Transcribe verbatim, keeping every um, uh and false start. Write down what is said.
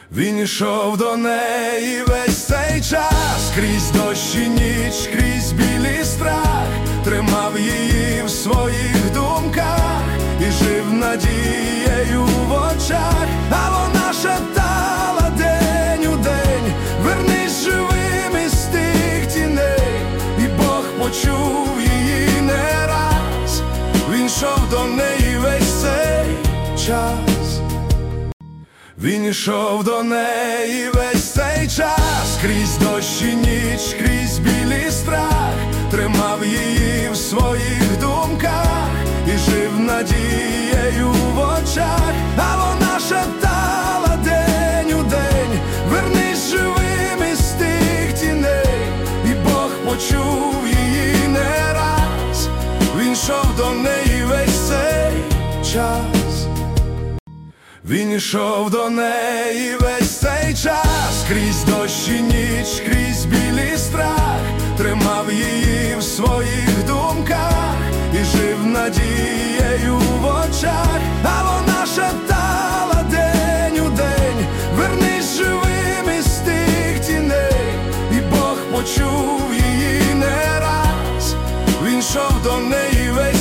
Він ішов до неї весь цей час, крізь дощ і ніч, крізь білий страх, тримав її в своїх думках і жив надією в очах. А вона шептала день у день: вернись живим із тих тіней. І Бог почув її не раз, він йшов до неї весь цей час. Він ішов до неї весь цей час, крізь дощ і ніч, крізь білий страх, тримав її в своїх думках і жив надією в очах. А вона шептала день у день: вернись живим із тих тіней. І Бог почув її не раз, він йшов до неї весь цей час. Він ішов до неї весь цей час, крізь дощ і ніч, крізь білий страх, тримав її в своїх думках і жив надією в очах. А вона шептала день у день: вернись живим із тих тіней. І Бог почув